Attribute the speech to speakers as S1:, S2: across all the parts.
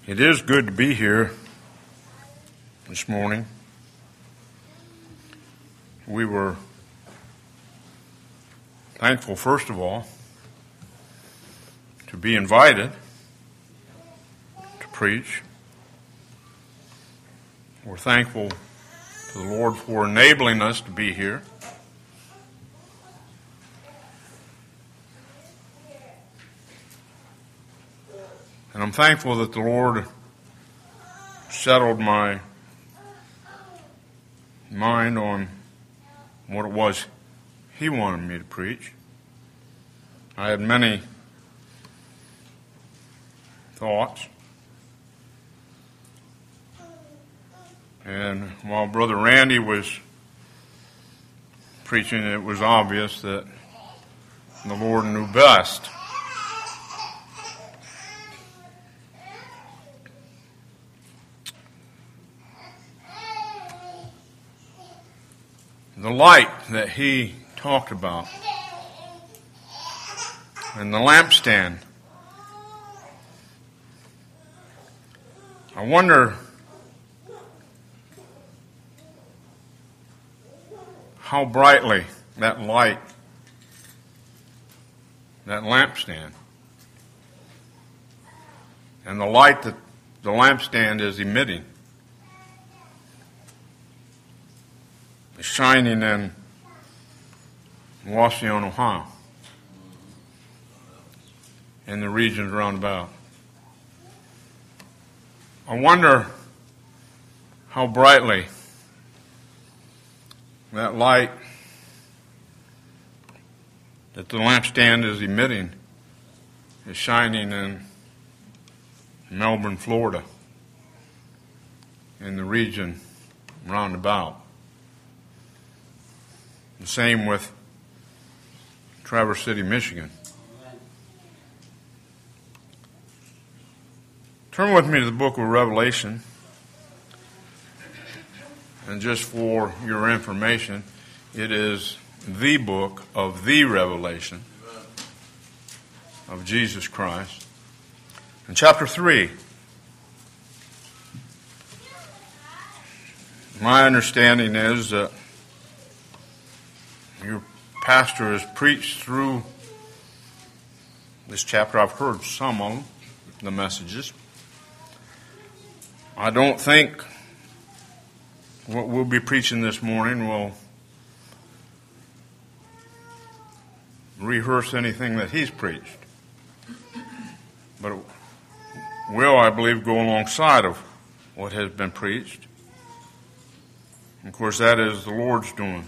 S1: It is good to be here this morning. We were thankful, first of all, to be invited to preach. We're thankful to the Lord for enabling us to be here. And I'm thankful that the Lord settled my mind on what it was He wanted me to preach. I had many thoughts. And while Brother Randy was preaching, it was obvious that the Lord knew best. The light that he talked about and the lampstand. I wonder how brightly that light, that lampstand, and the light that the lampstand is emitting, is shining in Wauseon, Ohio, and the regions around about. I wonder how brightly that light that the lampstand is emitting is shining in Melbourne, Florida, in the region round about. The same with Traverse City, Michigan. Turn with me to the book of Revelation. And just for your information, it is the book of the revelation of Jesus Christ. In chapter 3, my understanding is that your pastor has preached through this chapter. I've heard some of the messages. I don't think what we'll be preaching this morning will rehearse anything that he's preached. But it will, I believe, go alongside of what has been preached. Of course, that is the Lord's doing.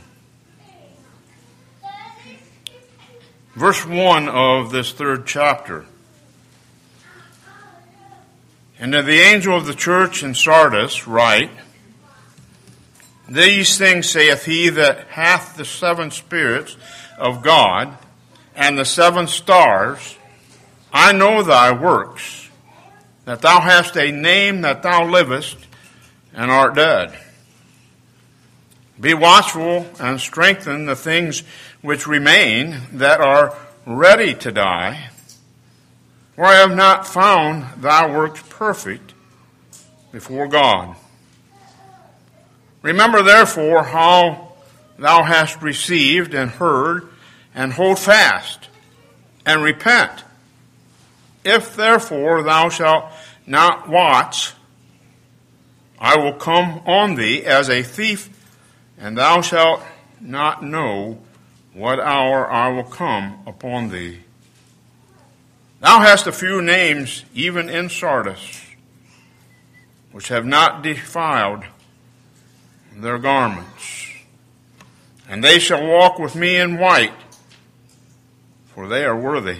S1: Verse 1 of this third chapter. And to the angel of the church in Sardis write, These things saith he that hath the 7 spirits of God and the 7 stars. I know thy works, that thou hast a name that thou livest and art dead. Be watchful and strengthen the things which remain that are ready to die. For I have not found thy works perfect before God. Remember therefore how thou hast received and heard, and hold fast, and repent. If therefore thou shalt not watch, I will come on thee as a thief, and thou shalt not know what hour I will come upon thee. Thou hast a few names even in Sardis, which have not defiled their garments. And they shall walk with me in white, for they are worthy.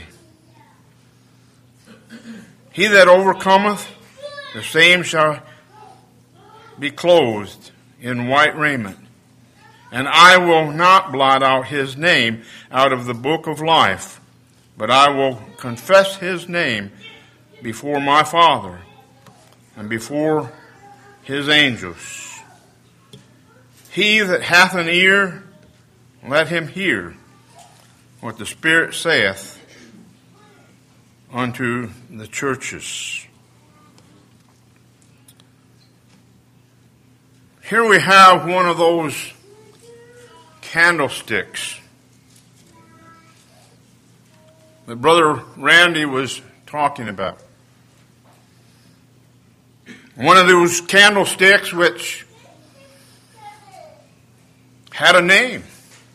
S1: He that overcometh, the same shall be clothed in white raiment. And I will not blot out his name out of the book of life, but I will confess his name before my Father and before his angels. He that hath an ear, let him hear what the Spirit saith unto the churches. Here we have one of those candlesticks that Brother Randy was talking about. One of those candlesticks which had a name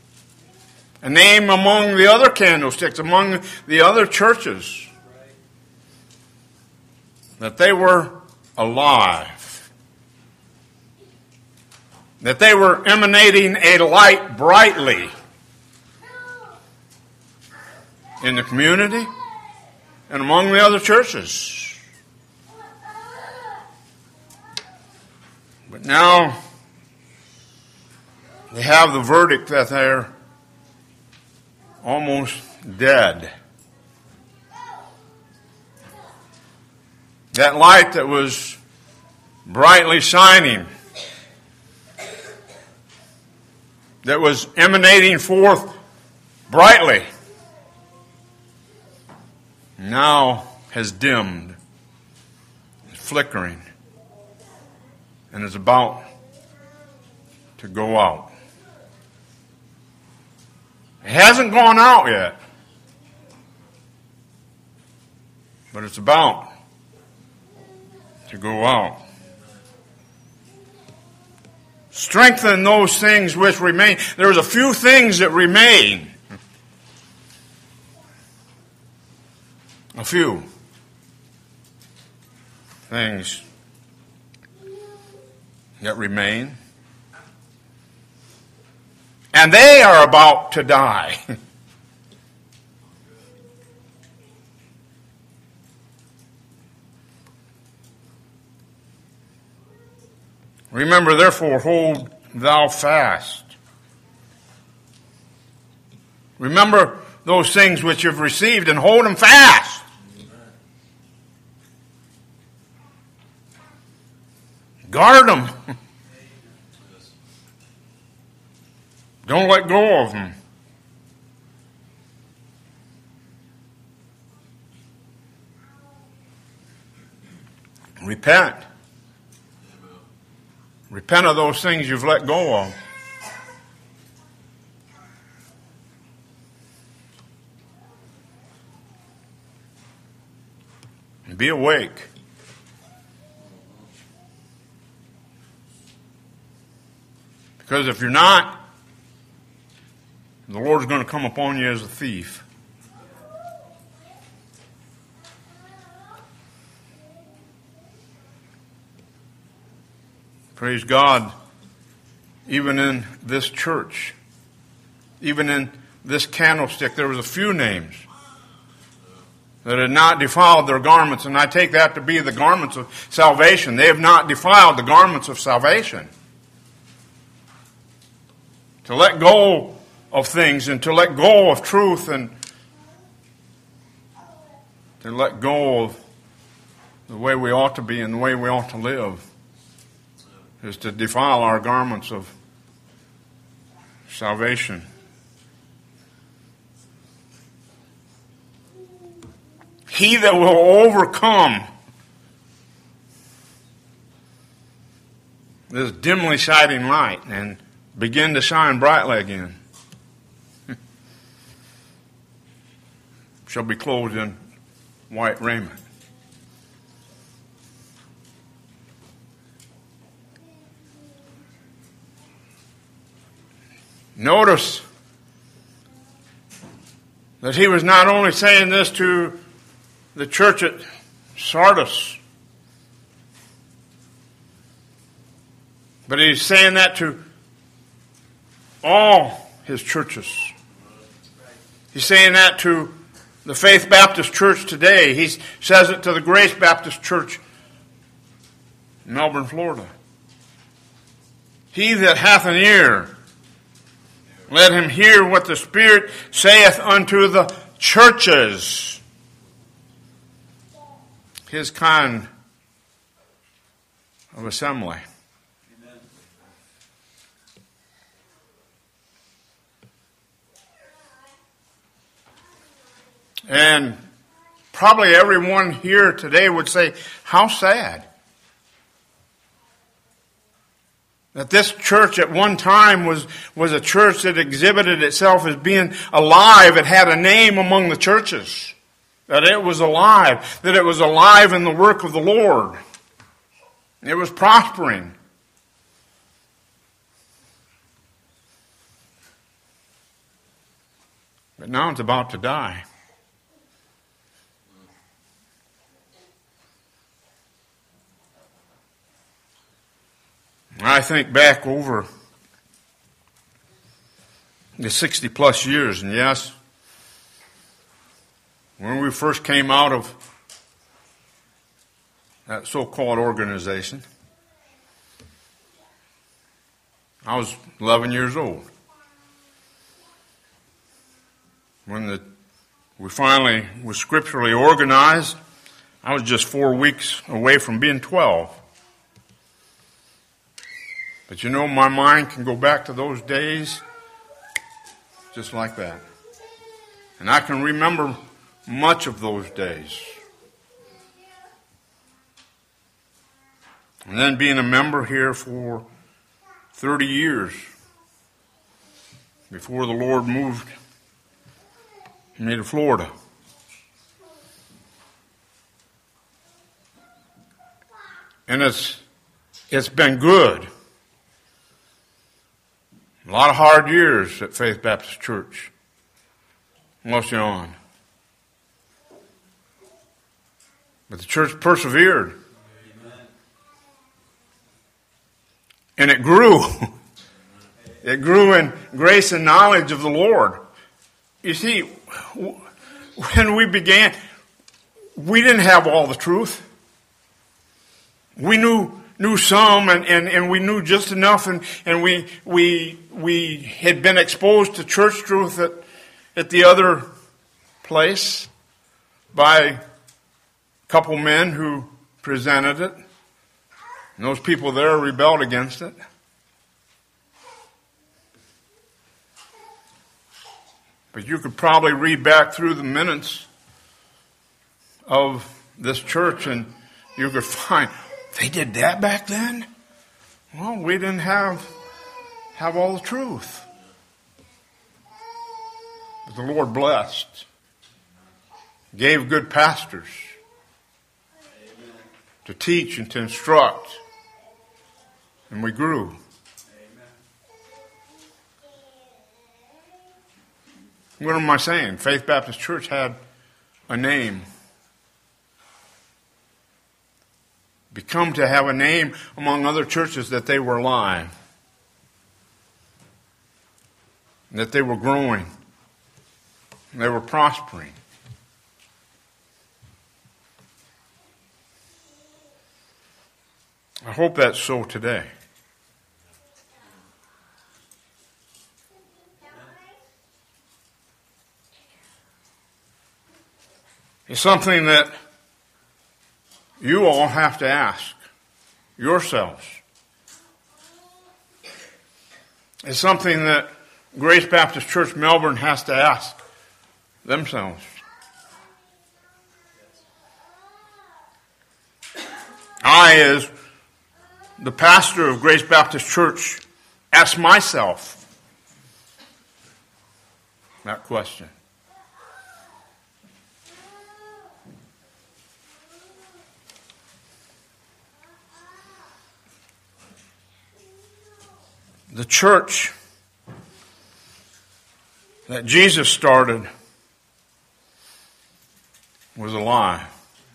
S1: among the other candlesticks, among the other churches, that they were alive, that they were emanating a light brightly in the community and among the other churches. But now they have the verdict that they're almost dead. That light that was brightly shining, that was emanating forth brightly, now has dimmed, is flickering, and is about to go out. It hasn't gone out yet, but it's about to go out. Strengthen those things which remain. There's a few things that remain. A few things that remain. And they are about to die. Remember, therefore, hold thou fast. Remember those things which you've received and hold them fast. Guard them. Don't let go of them. Repent. Repent of those things you've let go of. And be awake. Because if you're not, the Lord's going to come upon you as a thief. Praise God, even in this church, even in this candlestick, there was a few names that had not defiled their garments, and I take that to be the garments of salvation. They have not defiled the garments of salvation. To let go of things and to let go of truth and to let go of the way we ought to be and the way we ought to live is to defile our garments of salvation. He that will overcome this dimly shining light and begin to shine brightly again shall be clothed in white raiment. Notice that he was not only saying this to the church at Sardis, but he's saying that to all his churches. He's saying that to the Faith Baptist Church today. He says it to the Grace Baptist Church in Melbourne, Florida. He that hath an ear, let him hear what the Spirit saith unto the churches. His kind of assembly. Amen. And probably everyone here today would say, how sad That this church at one time was a church that exhibited itself as being alive. It had a name among the churches. That it was alive. That it was alive in the work of the Lord. It was prospering. But now it's about to die. I think back over the 60 plus years, and yes, when we first came out of that so-called organization, I was 11 years old. When we finally were scripturally organized, I was just 4 weeks away from being 12. But you know, my mind can go back to those days just like that. And I can remember much of those days. And then being a member here for 30 years before the Lord moved me to Florida. And it's been good. A lot of hard years at Faith Baptist Church. Mostly on. But the church persevered. Amen. And it grew. It grew in grace and knowledge of the Lord. You see, when we began, we didn't have all the truth. We knew some, and we knew just enough, and we had been exposed to church truth at the other place by a couple men who presented it. And those people there rebelled against it. But you could probably read back through the minutes of this church, and you could find, they did that back then? Well, we didn't have all the truth. But the Lord blessed. Gave good pastors to teach and to instruct. And we grew. What am I saying? Faith Baptist Church had a name. Become to have a name among other churches that they were alive. That they were growing. They were prospering. I hope that's so today. It's something that you all have to ask yourselves. It's something that Grace Baptist Church Melbourne has to ask themselves. I, as the pastor of Grace Baptist Church, ask myself that question. The church that Jesus started was alive.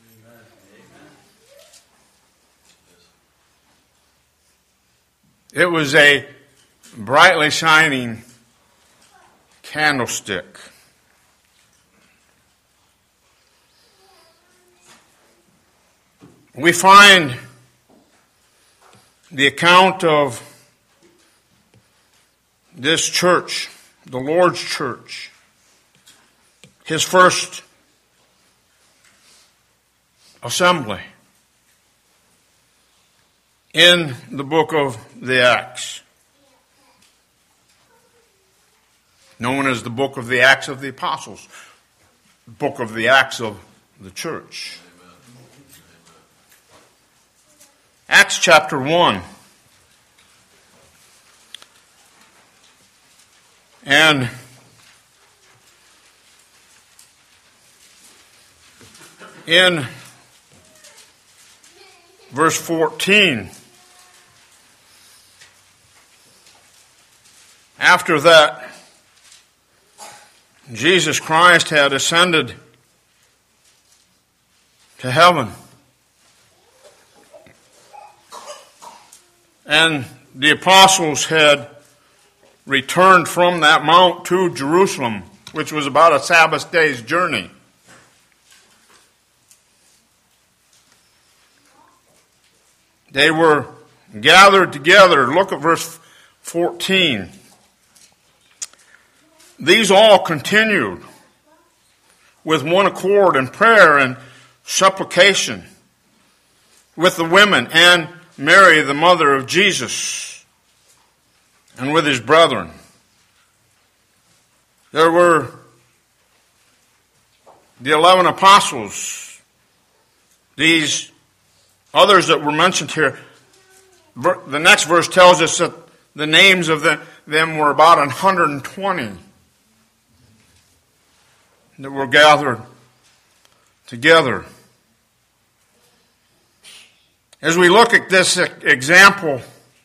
S1: It was a brightly shining candlestick. We find the account of this church, the Lord's church, his first assembly, in the book of the Acts, known as the book of the Acts of the Apostles, book of the Acts of the church. Acts chapter 1. And in verse 14, after that, Jesus Christ had ascended to heaven. And the apostles had returned from that mount to Jerusalem, which was about a Sabbath day's journey. They were gathered together. Look at verse 14. These all continued with one accord in prayer and supplication with the women and Mary, the mother of Jesus, and with his brethren. There were the 11 apostles, these others that were mentioned here. The next verse tells us that the names of them were about 120 that were gathered together. As we look at this example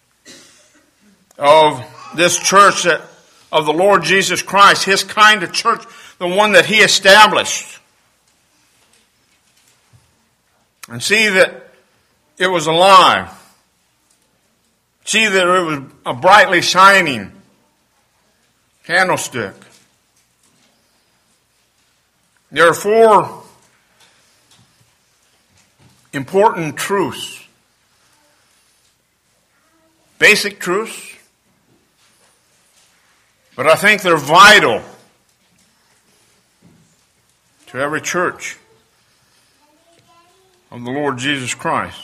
S1: of this church of the Lord Jesus Christ, his kind of church, the one that he established, and see that it was alive, see that it was a brightly shining candlestick. There are 4 important truths, basic truths, but I think they're vital to every church of the Lord Jesus Christ.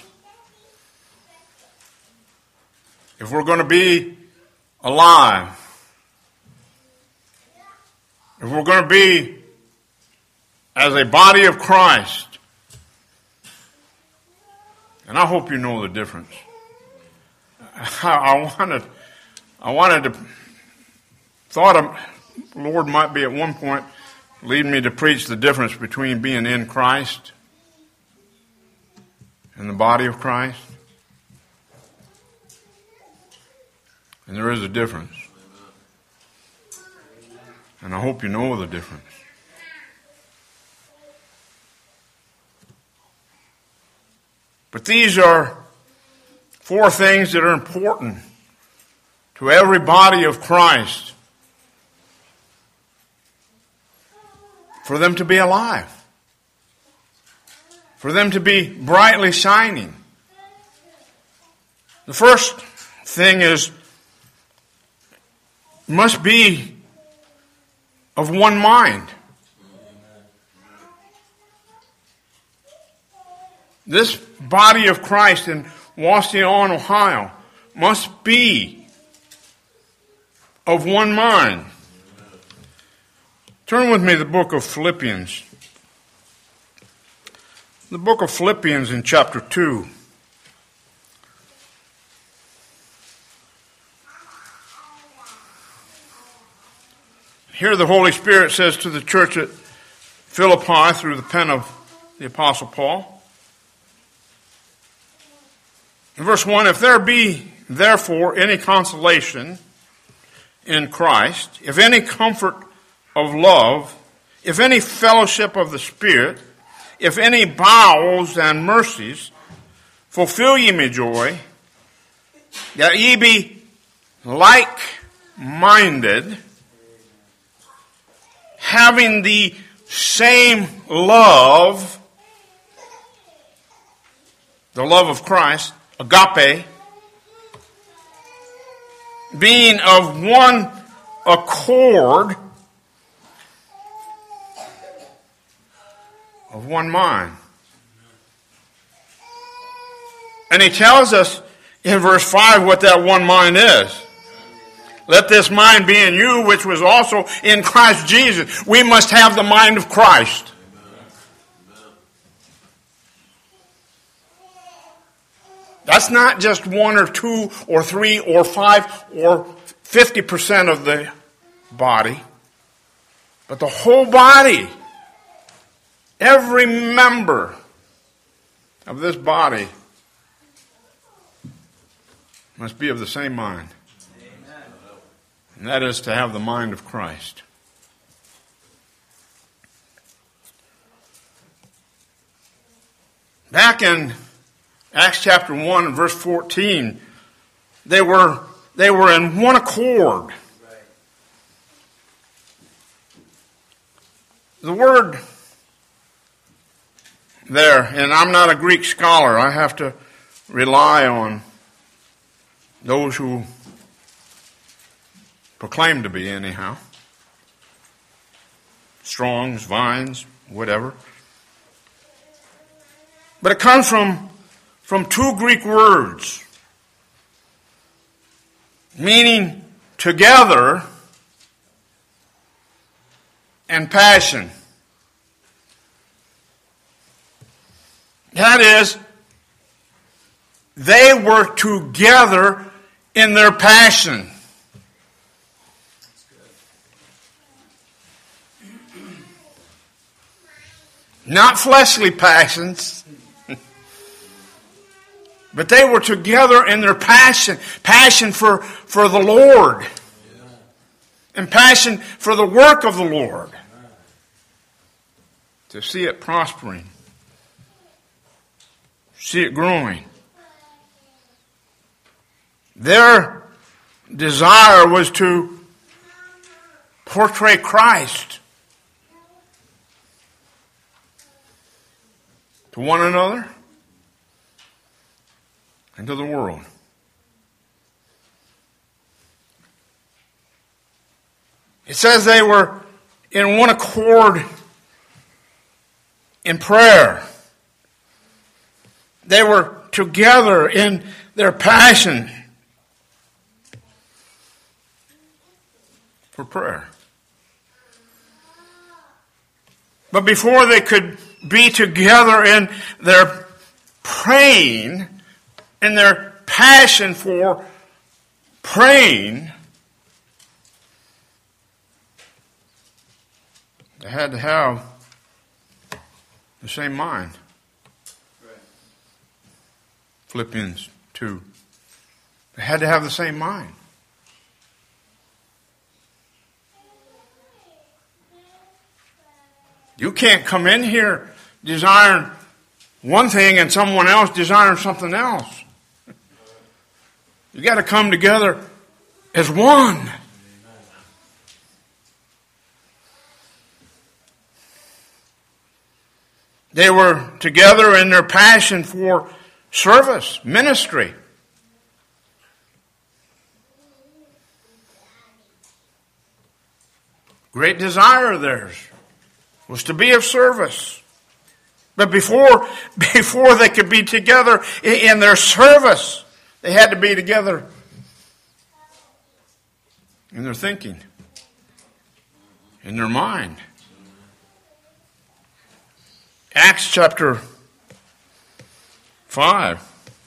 S1: If we're going to be alive, if we're going to be as a body of Christ, and I hope you know the difference. Thought the Lord might be at one point leading me to preach the difference between being in Christ and the body of Christ. And there is a difference. And I hope you know the difference. But these are 4 things that are important to every body of Christ for them to be alive, for them to be brightly shining. The first thing is, must be of one mind. This body of Christ in Waseon, Ohio, must be of one mind. Turn with me to the book of Philippians. The book of Philippians in chapter 2. Here the Holy Spirit says to the church at Philippi through the pen of the Apostle Paul. In verse 1, if there be therefore any consolation in Christ, if any comfort of love, if any fellowship of the Spirit, if any bowels and mercies, fulfill ye my joy, that ye be like-minded, having the same love, the love of Christ, agape, being of one accord, of one mind. And he tells us in verse 5 what that one mind is. Let this mind be in you, which was also in Christ Jesus. We must have the mind of Christ. That's not just 1 or 2 or 3 or 5 or 50% of the body, but the whole body, every member of this body must be of the same mind. Amen. And that is to have the mind of Christ. Back in Acts chapter 1 and verse 14, they were in one accord. The word there, and I'm not a Greek scholar, I have to rely on those who proclaim to be anyhow. Strong's, Vines, whatever. But it comes from two Greek words, meaning together and passion. That is, they were together in their passion. Not fleshly passions, but they were together in their passion. Passion for the Lord. And passion for the work of the Lord. To see it prospering. See it growing. Their desire was to portray Christ to one another and to the world. It says they were in one accord in prayer. They were together in their passion for prayer. But before they could be together in their praying, in their passion for praying, they had to have the same mind. Philippians 2. They had to have the same mind. You can't come in here desiring one thing and someone else desiring something else. You got to come together as one. They were together in their passion for service, ministry. Great desire of theirs was to be of service. But before they could be together in their service, they had to be together in their thinking, in their mind. Acts chapter 5.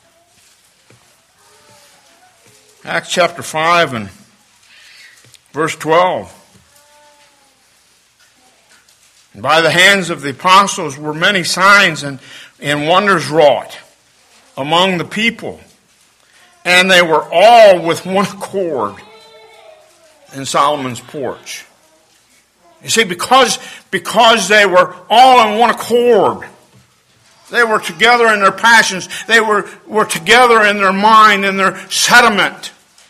S1: Acts chapter 5 and verse 12. And by the hands of the apostles were many signs and wonders wrought among the people. And they were all with one accord in Solomon's porch. You see, because they were all in one accord, they were together in their passions, they were together in their mind, in their sentiment.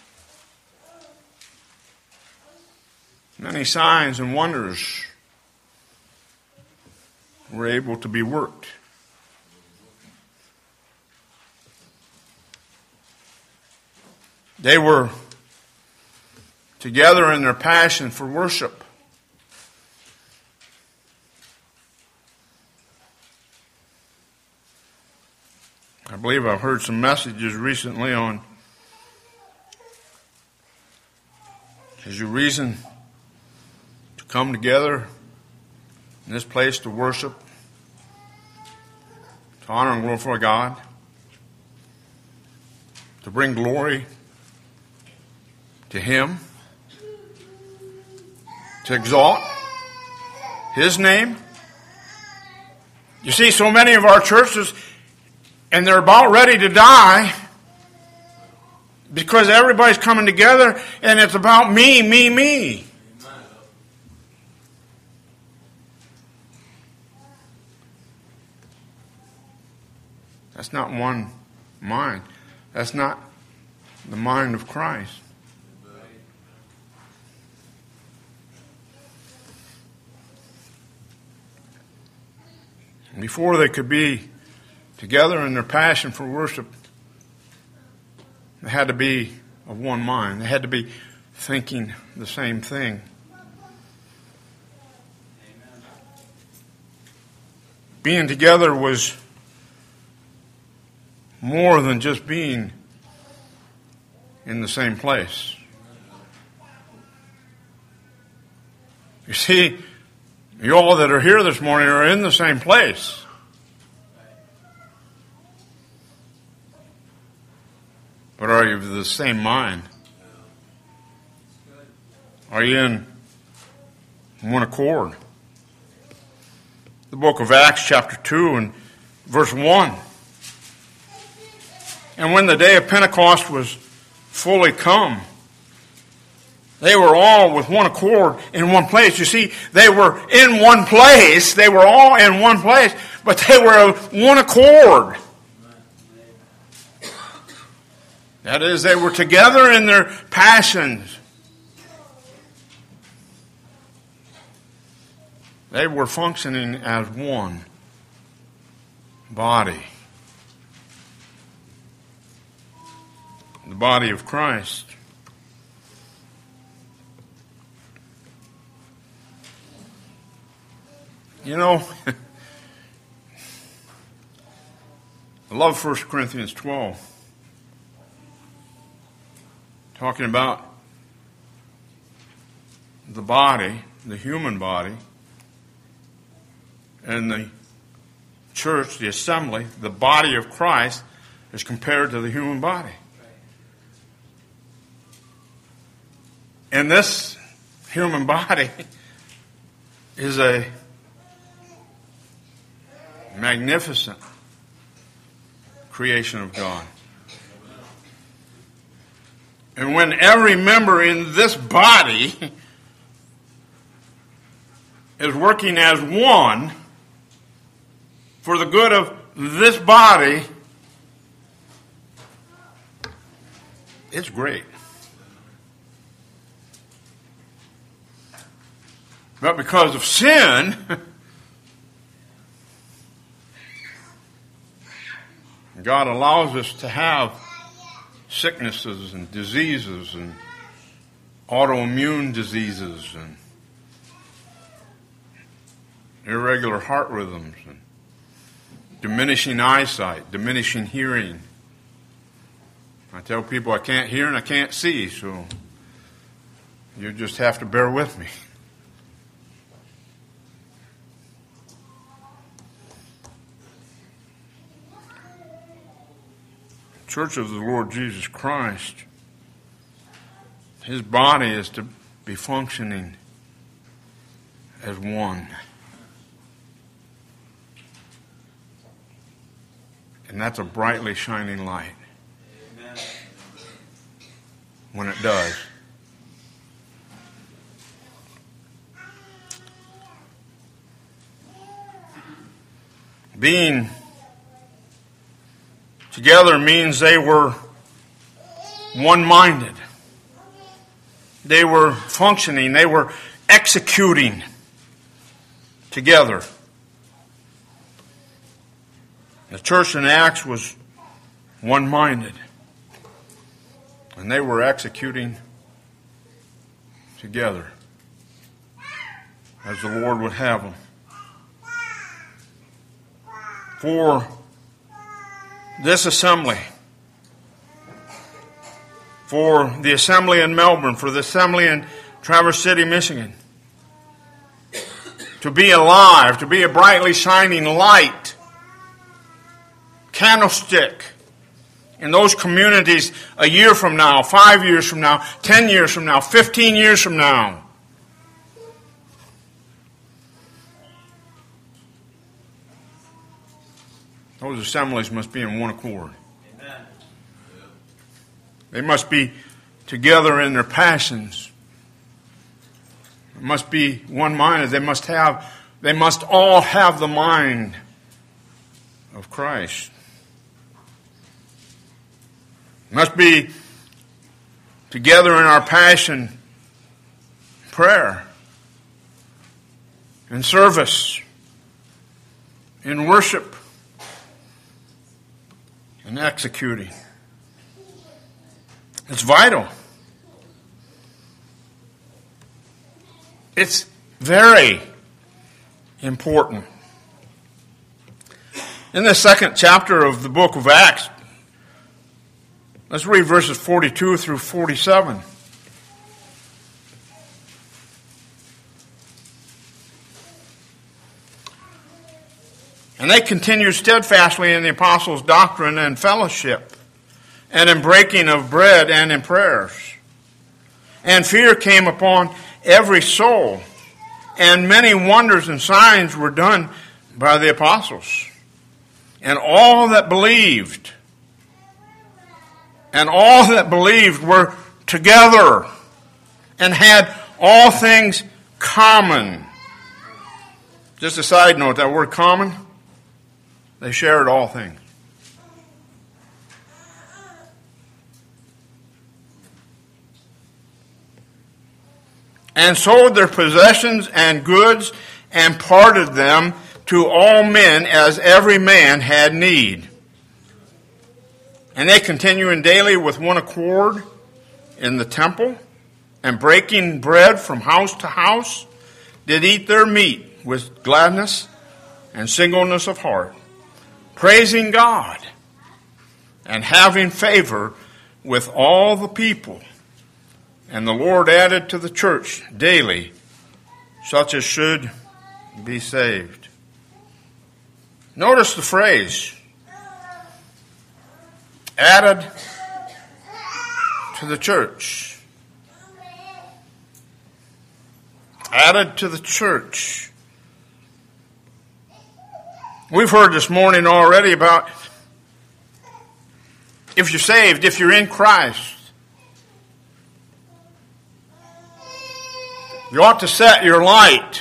S1: Many signs and wonders were able to be worked. They were together in their passion for worship. I believe I've heard some messages recently on is your reason to come together in this place to worship, to honor and glorify God, to bring glory to Him. to exalt His name. You see, so many of our churches, and they're about ready to die because everybody's coming together and it's about me, me, me. That's not one mind. That's not the mind of Christ. Before they could be together in their passion for worship, they had to be of one mind. They had to be thinking the same thing. Being together was more than just being in the same place. You see, you all that are here this morning are in the same place. But are you of the same mind? Are you in one accord? The book of Acts chapter 2 and verse 1. And when the day of Pentecost was fully come, they were all with one accord in one place. You see, they were in one place. They were all in one place, but they were of one accord. That is, they were together in their passions. They were functioning as one body. The body of Christ. You know, I love 1 Corinthians 12. Talking about the body, the human body, and the church, the assembly, the body of Christ, is compared to the human body. And this human body is a magnificent creation of God. And when every member in this body is working as one for the good of this body, it's great. But because of sin, God allows us to have sicknesses and diseases and autoimmune diseases and irregular heart rhythms and diminishing eyesight, diminishing hearing. I tell people I can't hear and I can't see, so you just have to bear with me. Church of the Lord Jesus Christ, His body is to be functioning as one. And that's a brightly shining light. Amen. When it does. Being together means they were one-minded. They were functioning. They were executing together. The church in Acts was one-minded. And they were executing together as the Lord would have them. For this assembly, for the assembly in Melbourne, for the assembly in Traverse City, Michigan, to be alive, to be a brightly shining light, candlestick in those communities a year from now, 5 years from now, 10 years from now, 15 years from now. Those assemblies must be in one accord.
S2: Amen.
S1: They must be together in their passions. It must be one-minded. They must all have the mind of Christ. Must be together in our passion, prayer, in service, in worship, in executing. It's vital. It's very important. In the second chapter of the book of Acts, let's read verses 42 through 47. And they continued steadfastly in the apostles' doctrine and fellowship, and in breaking of bread and in prayers. And fear came upon every soul, and many wonders and signs were done by the apostles. And all that believed were together and had all things common. Just a side note, that word common, they shared all things. And sold their possessions and goods and parted them to all men as every man had need. And they continuing daily with one accord in the temple, and breaking bread from house to house, did eat their meat with gladness and singleness of heart, praising God and having favor with all the people. And the Lord added to the church daily such as should be saved. Notice the phrase, added to the church. Added to the church. We've heard this morning already about if you're saved, if you're in Christ, you ought to set your light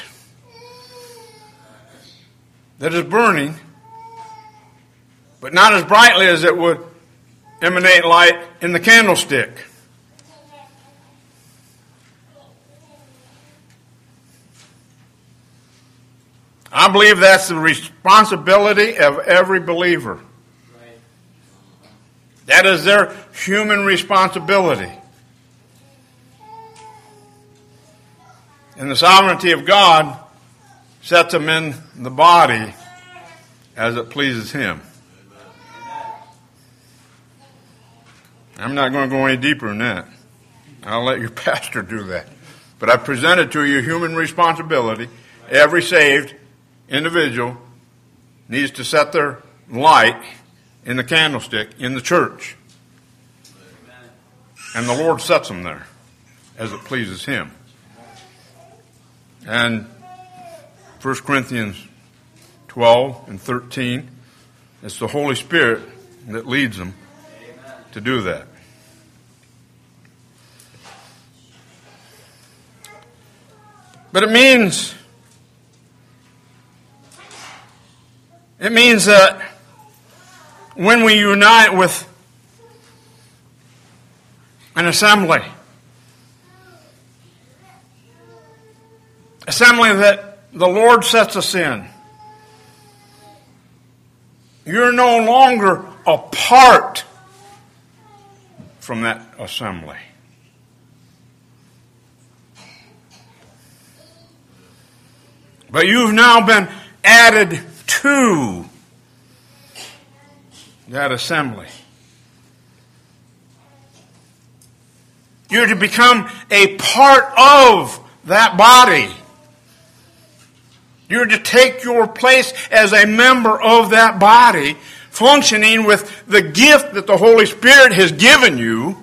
S1: that is burning, but not as brightly as it would emanate light in the candlestick. I believe that's the responsibility of every believer. That is their human responsibility. And the sovereignty of God sets them in the body as it pleases Him. I'm not going to go any deeper than that. I'll let your pastor do that. But I presented to you human responsibility. Every saved individual needs to set their light in the candlestick in the church. And the Lord sets them there as it pleases Him. And 1 Corinthians 12 and 13, it's the Holy Spirit that leads them to do that. But it means that when we unite with an assembly that the Lord sets us in, you're no longer apart from that assembly. But you've now been added to that assembly. You're to become a part of that body. You're to take your place as a member of that body, functioning with the gift that the Holy Spirit has given you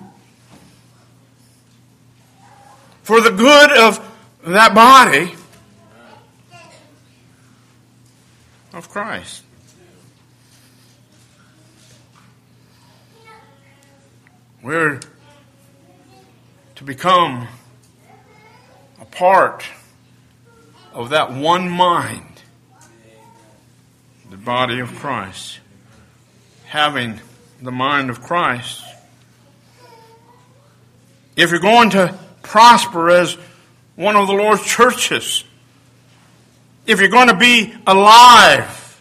S1: for the good of that body of Christ. We're to become a part of that one mind, the body of Christ. Having the mind of Christ. If you're going to prosper as one of the Lord's churches, if you're going to be alive,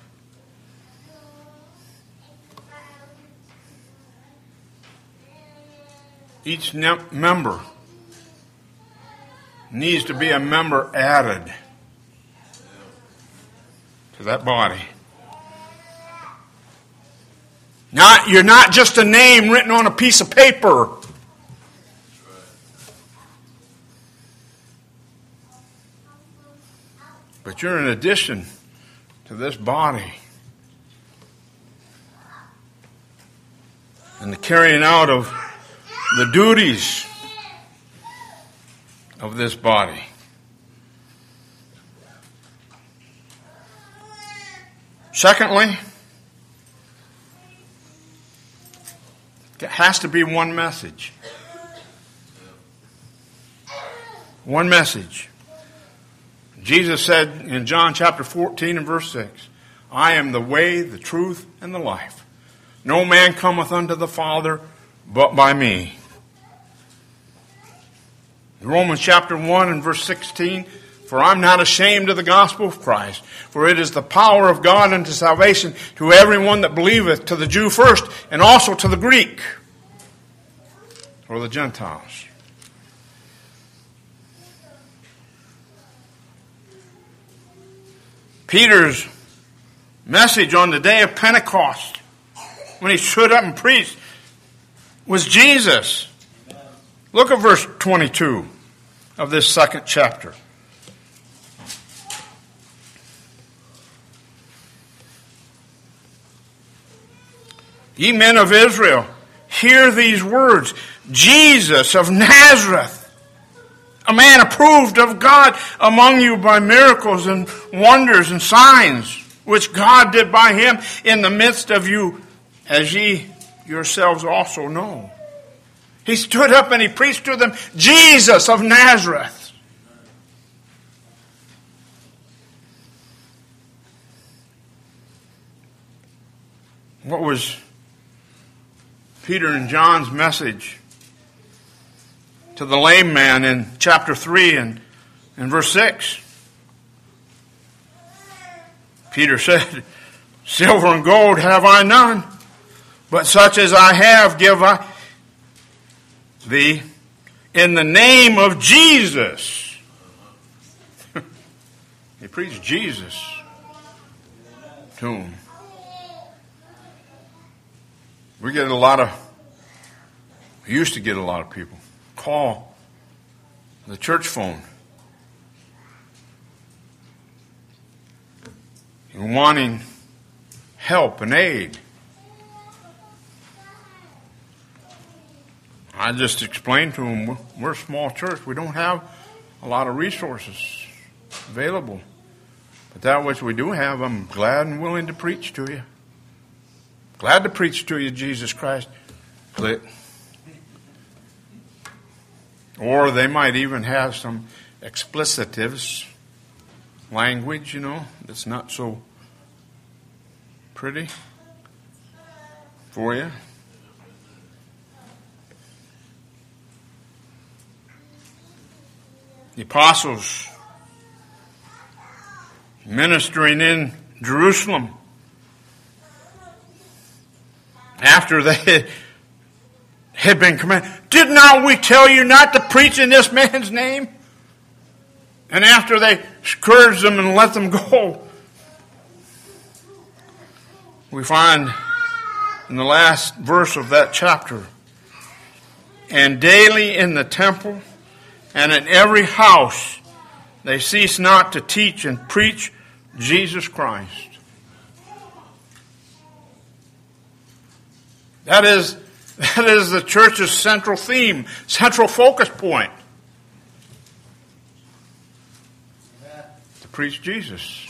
S1: each member needs to be a member added to that body. You're not just a name written on a piece of paper. But you're an addition to this body. And the carrying out of the duties of this body. Secondly, it has to be one message. One message. Jesus said in John chapter 14 and verse 6, I am the way, the truth, and the life. No man cometh unto the Father but by me. Romans chapter 1 and verse 16, for I'm not ashamed of the gospel of Christ, for it is the power of God unto salvation to everyone that believeth, to the Jew first, and also to the Greek, or the Gentiles. Peter's message on the day of Pentecost, when he stood up and preached, was Jesus. Look at verse 22 of this second chapter. Ye men of Israel, hear these words. Jesus of Nazareth, a man approved of God among you by miracles and wonders and signs, which God did by him in the midst of you, as ye yourselves also know. He stood up and he preached to them, Jesus of Nazareth. What was Peter and John's message to the lame man in chapter 3 and verse 6? Peter said, silver and gold have I none, but such as I have give I thee in the name of Jesus. He preached Jesus to him. We used to get a lot of people call the church phone and wanting help and aid. I just explained to them, we're a small church. We don't have a lot of resources available. But that which we do have, I'm glad and willing to preach to you. Glad to preach to you, Jesus Christ. Click. Or they might even have some explicitives, language, that's not so pretty for you. The apostles ministering in Jerusalem after they had been commanded, did not we tell you not to preach in this man's name? And after they scourged them and let them go, we find in the last verse of that chapter, and daily in the temple and in every house they cease not to teach and preach Jesus Christ. That is the church's central theme, central focus point. To preach Jesus.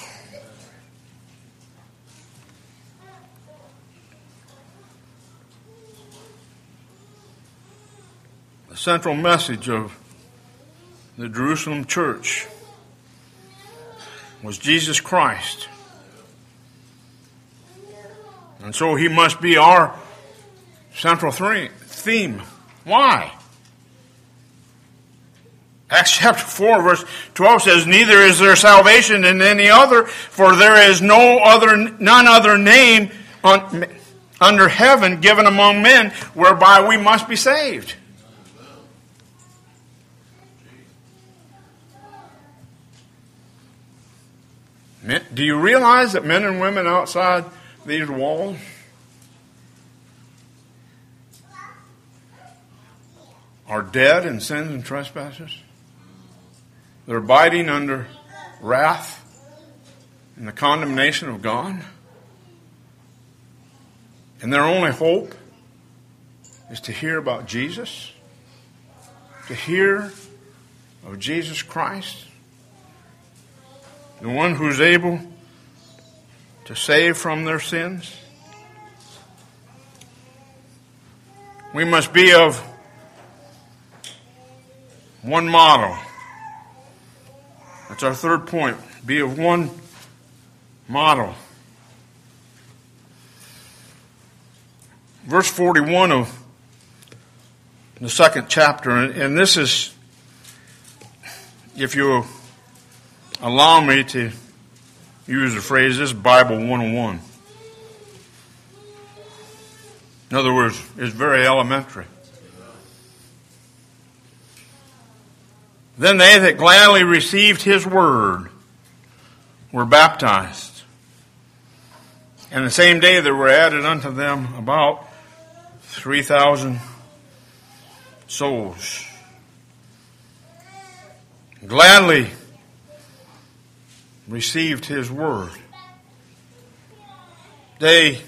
S1: The central message of the Jerusalem church was Jesus Christ. And so he must be our central theme. Why? Acts chapter 4 verse 12 says, "Neither is there salvation in any other, for there is none other name under heaven given among men whereby we must be saved." Do you realize that men and women outside these walls are dead in sins and trespasses? They're abiding under wrath and the condemnation of God. And their only hope is to hear about Jesus, to hear of Jesus Christ, the one who's able to save from their sins. We must be of one model. That's our third point. Be of one model. Verse 41 of the second chapter, and this is, if you allow me to use the phrase, this is Bible 101. In other words, it's very elementary. Then they that gladly received his word were baptized. And the same day there were added unto them about 3,000 souls. Gladly received his word. They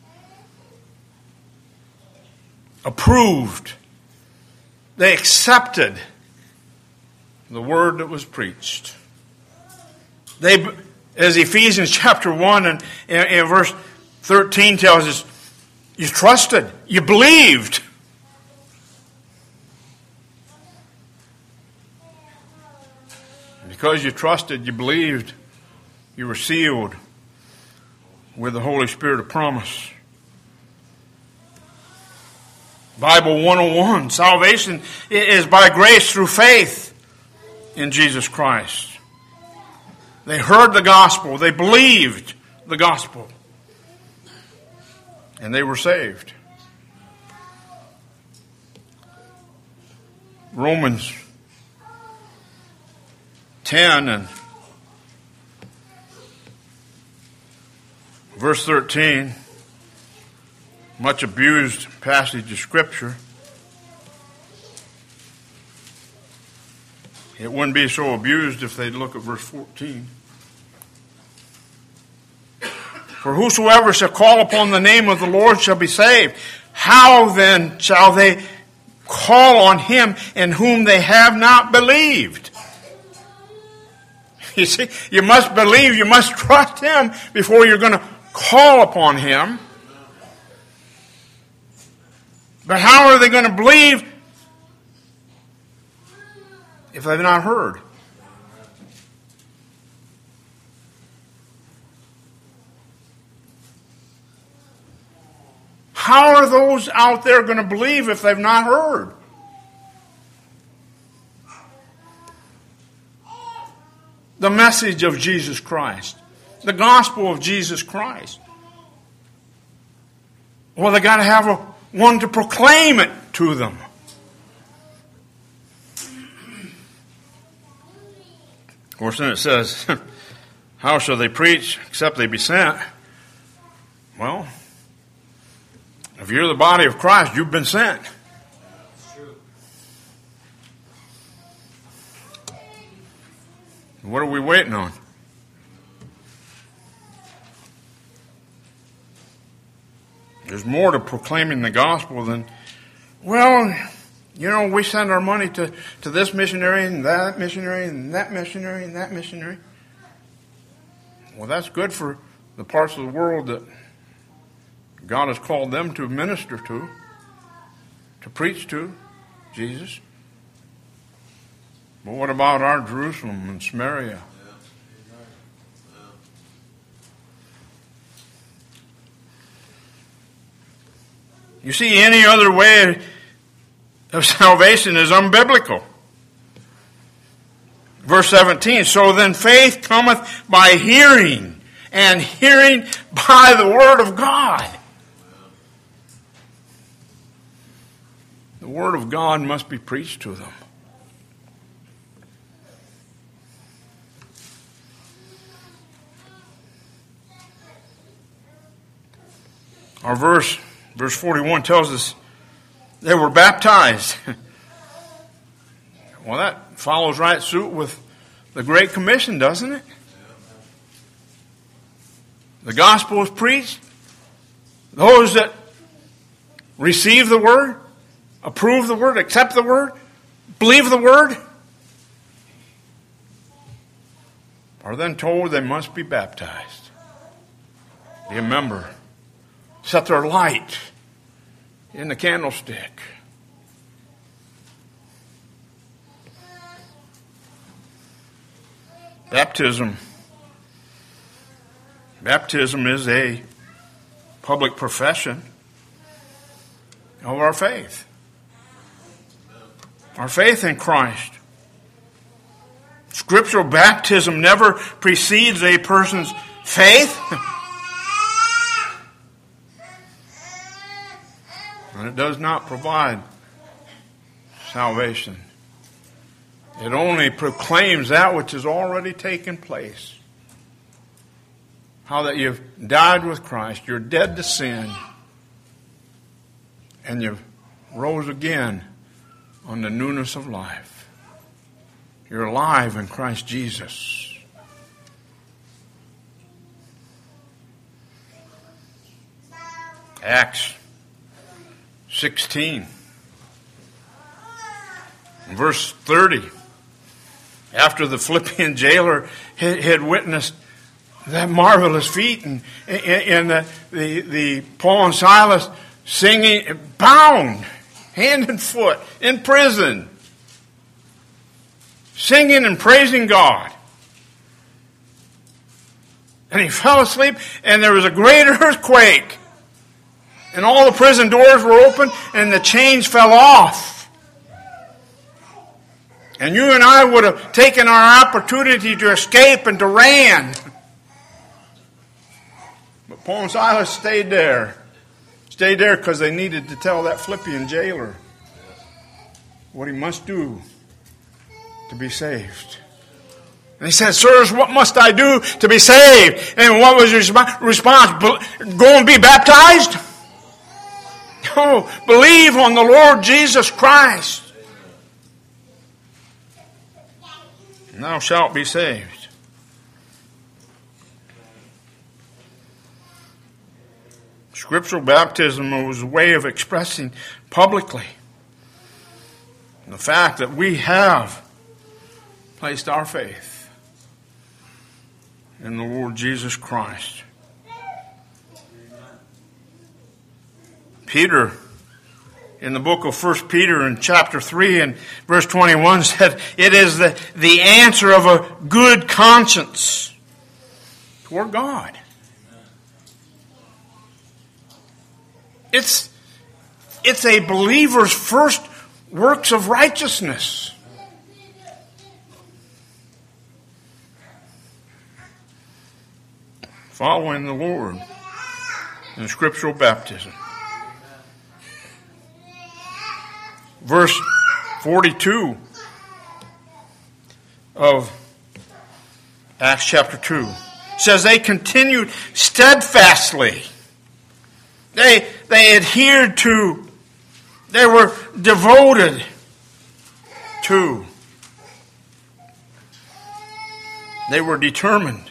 S1: approved. They accepted the word that was preached. They, as Ephesians chapter 1 and verse 13 tells us, you trusted, you believed. Because you trusted, you believed, you were sealed with the Holy Spirit of promise. Bible 101, salvation is by grace through faith in Jesus Christ. They heard the gospel, they believed the gospel, and they were saved. Romans 10 and verse 13, much abused passage of Scripture. It wouldn't be so abused if they'd look at verse 14. For whosoever shall call upon the name of the Lord shall be saved. How then shall they call on him in whom they have not believed? You see, you must believe, you must trust him before you're going to call upon him. But how are they going to believe if they've not heard? How are those out there going to believe if they've not heard? The message of Jesus Christ. The gospel of Jesus Christ. Well, they got to have one to proclaim it to them. Of course, then it says, how shall they preach except they be sent? Well, if you're the body of Christ, you've been sent. What are we waiting on? There's more to proclaiming the gospel than, well, you know, we send our money to this missionary and that missionary and that missionary and that missionary. Well, that's good for the parts of the world that God has called them to minister to preach to. Jesus. But what about our Jerusalem and Samaria? You see, any other way of salvation is unbiblical. Verse 17, so then faith cometh by hearing, and hearing by the word of God. The word of God must be preached to them. Our verse 41 tells us they were baptized. Well, that follows right suit with the Great Commission, doesn't it? The gospel is preached. Those that receive the word, approve the word, accept the word, believe the word, are then told they must be baptized. Be a member. Set their light in the candlestick. Baptism is a public profession of our faith. Our faith in Christ. Scriptural baptism never precedes a person's faith. And it does not provide salvation. It only proclaims that which has already taken place. How that you've died with Christ, you're dead to sin, and you've rose again on the newness of life. You're alive in Christ Jesus. Acts 16, verse 30. After the Philippian jailer had witnessed that marvelous feat, and the Paul and Silas singing, bound, hand and foot, in prison, singing and praising God. And he fell asleep, and there was a great earthquake. And all the prison doors were open, and the chains fell off. And you and I would have taken our opportunity to escape and to ran. But Paul and Silas stayed there. Stayed there because they needed to tell that Philippian jailer what he must do to be saved. And he said, sirs, what must I do to be saved? And what was his response? Go and be baptized? No, believe on the Lord Jesus Christ, and thou shalt be saved. Scriptural baptism was a way of expressing publicly the fact that we have placed our faith in the Lord Jesus Christ. Peter, in the book of 1 Peter in chapter 3 and verse 21 said, it is the answer of a good conscience toward God. It's a believer's first works of righteousness. Following the Lord in scriptural baptism. Verse 42 of Acts chapter 2 says they continued steadfastly. They adhered to, they were devoted to, they were determined.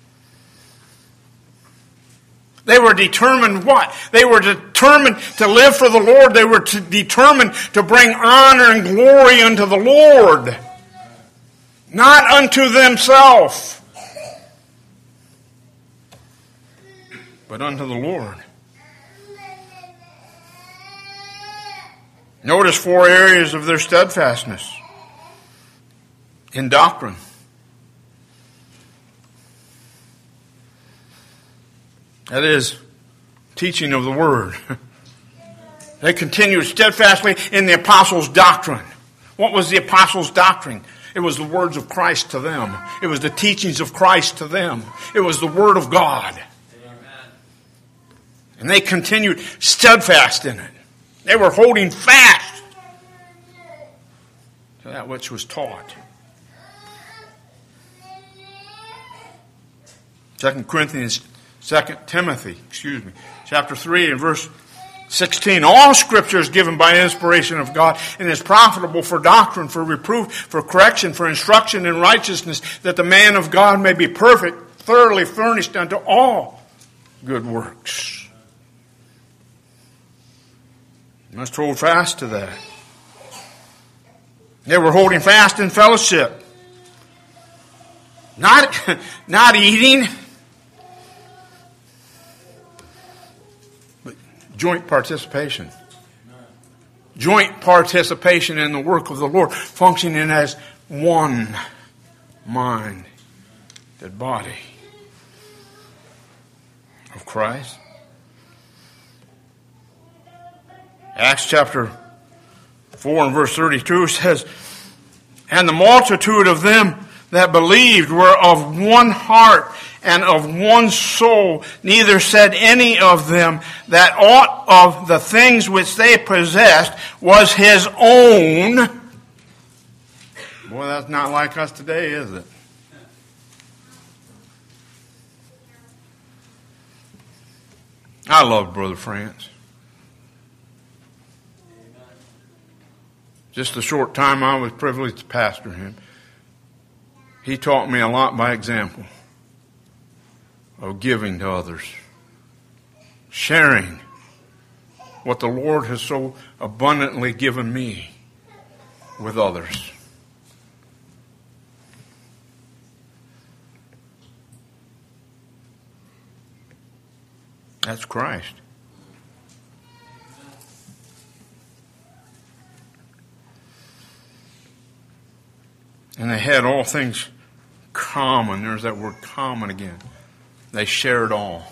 S1: They were determined what? They were determined to live for the Lord. They were determined to bring honor and glory unto the Lord, not unto themselves, but unto the Lord. Notice 4 areas of their steadfastness in doctrine. That is, teaching of the Word. They continued steadfastly in the apostles' doctrine. What was the apostles' doctrine? It was the words of Christ to them. It was the teachings of Christ to them. It was the Word of God. Amen. And they continued steadfast in it. They were holding fast to that which was taught. 2 Timothy, chapter 3 and verse 16. All Scripture is given by inspiration of God and is profitable for doctrine, for reproof, for correction, for instruction in righteousness, that the man of God may be perfect, thoroughly furnished unto all good works. You must hold fast to that. They were holding fast in fellowship. Not eating, but joint participation. Joint participation in the work of the Lord, functioning as one mind, the body of Christ. Acts chapter 4 and verse 32 says, and the multitude of them that believed were of one heart and of one soul. Neither said any of them that aught of the things which they possessed was his own. Boy, that's not like us today, is it? I love Brother France. Just the short time I was privileged to pastor him, he taught me a lot by example of giving to others, sharing what the Lord has so abundantly given me with others. That's Christ. And they had all things common. There's that word common again. They shared all.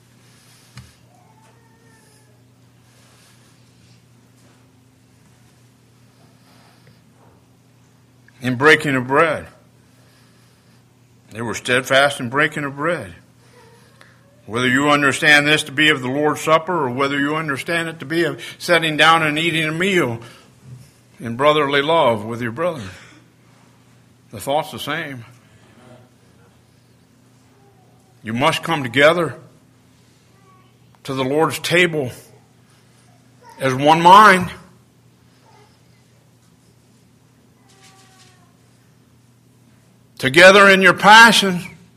S1: In breaking of bread, they were steadfast in breaking of bread. Whether you understand this to be of the Lord's Supper or whether you understand it to be of sitting down and eating a meal in brotherly love with your brother, the thought's the same. You must come together to the Lord's table as one mind. Together in your passion,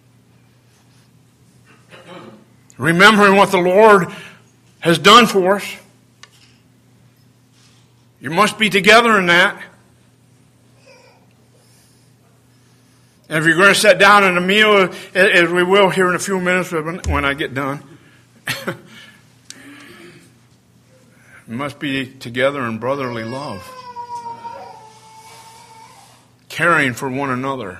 S1: remembering what the Lord has done for us. You must be together in that. And if you're going to sit down at a meal, as we will here in a few minutes when I get done, you must be together in brotherly love, caring for one another.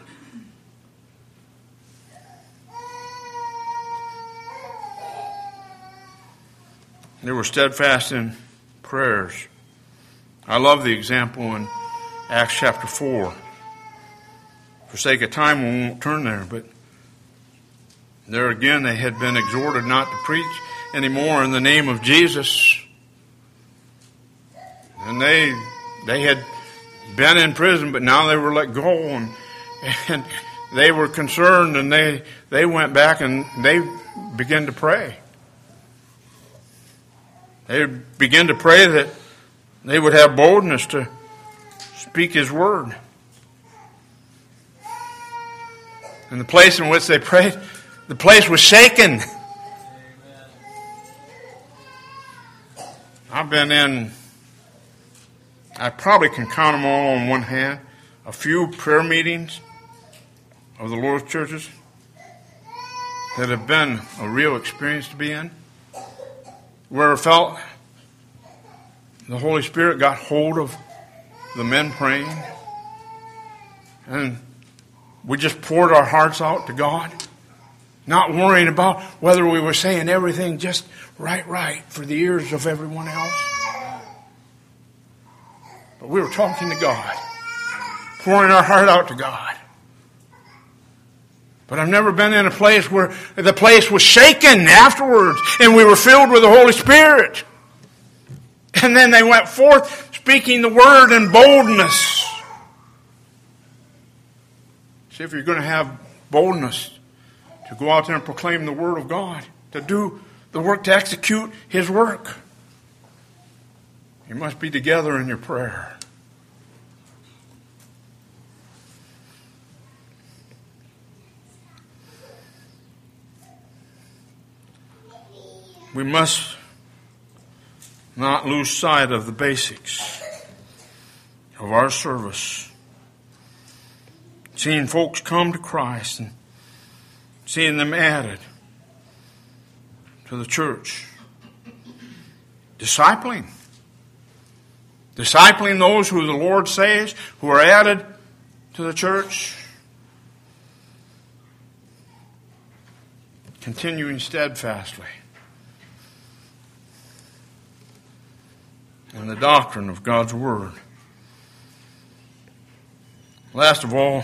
S1: They were steadfast in prayers. I love the example in Acts chapter 4. For sake of time, we won't turn there, but there again they had been exhorted not to preach anymore in the name of Jesus. And they had been in prison, but now they were let go, and they were concerned, and they went back and they began to pray. They began to pray that they would have boldness to speak His word. And the place in which they prayed, the place was shaken. I've been in, I probably can count them all on one hand, a few prayer meetings of the Lord's churches that have been a real experience to be in, where I felt the Holy Spirit got hold of the men praying, and we just poured our hearts out to God, not worrying about whether we were saying everything just right for the ears of everyone else. But we were talking to God, pouring our heart out to God. But I've never been in a place where the place was shaken afterwards and we were filled with the Holy Spirit. And then they went forth speaking the word in boldness. See, if you're going to have boldness to go out there and proclaim the word of God, to do the work, to execute His work, you must be together in your prayer. We must not lose sight of the basics of our service. Seeing folks come to Christ and seeing them added to the church. Discipling those who the Lord saves, who are added to the church. Continuing steadfastly in the doctrine of God's Word. Last of all,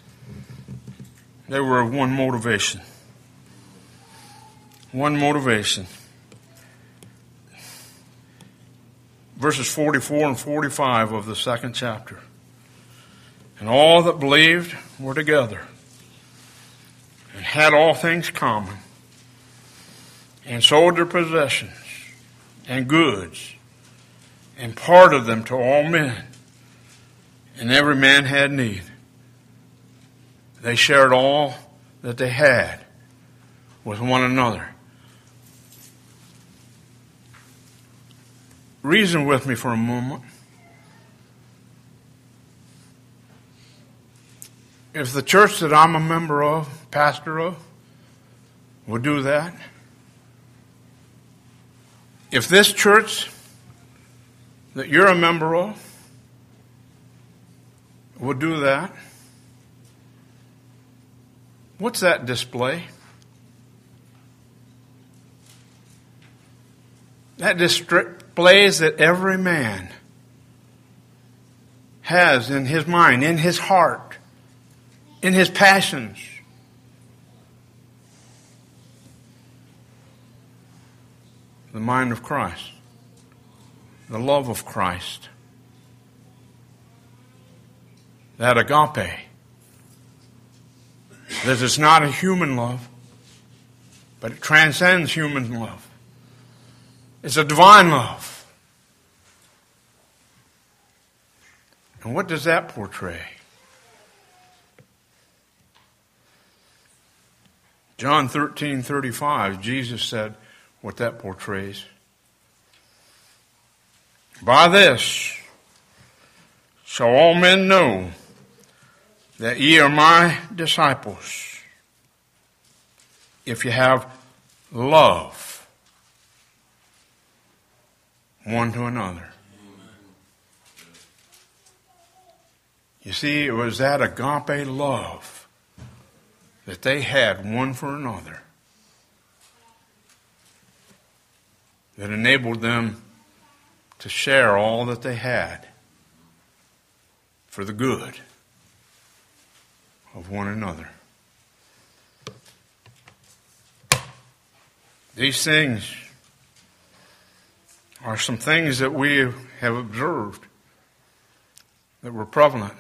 S1: they were of one motivation. One motivation. Verses 44 and 45 of the 2nd chapter. And all that believed were together, and had all things common, and sold their possessions and goods, and parted them to all men, and every man had need. They shared all that they had with one another. Reason with me for a moment. If the church that I'm a member of, pastor of, would do that, if this church that you're a member of would do that, what's that display? That displays that every man has in his mind, in his heart, in his passions, the mind of Christ, the love of Christ, that agape, that is not a human love, but it transcends human love. It's a divine love. And what does that portray? John 13:35, Jesus said what that portrays. By this shall all men know that ye are my disciples, if you have love one to another. You see, it was that agape love that they had one for another that enabled them to share all that they had for the good of one another. These things are some things that we have observed that were prevalent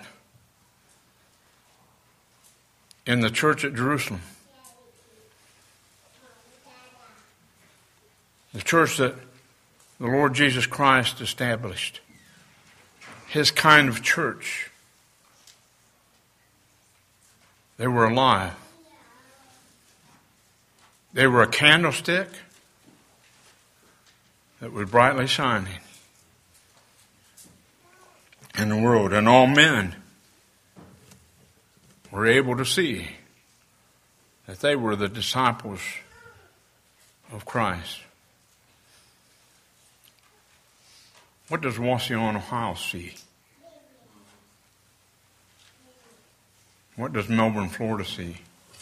S1: in the church at Jerusalem. The church that the Lord Jesus Christ established. His kind of church. They were alive. They were a candlestick that was brightly shining in the world. And all men were able to see that they were the disciples of Christ. What does Wasion, Ohio see? What does Melbourne, Florida see?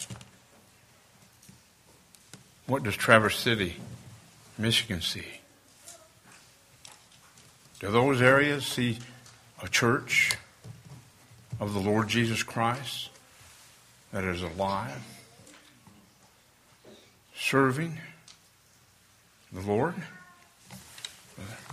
S1: What does Traverse City, Michigan see? Do those areas see a church of the Lord Jesus Christ that is alive, serving the Lord?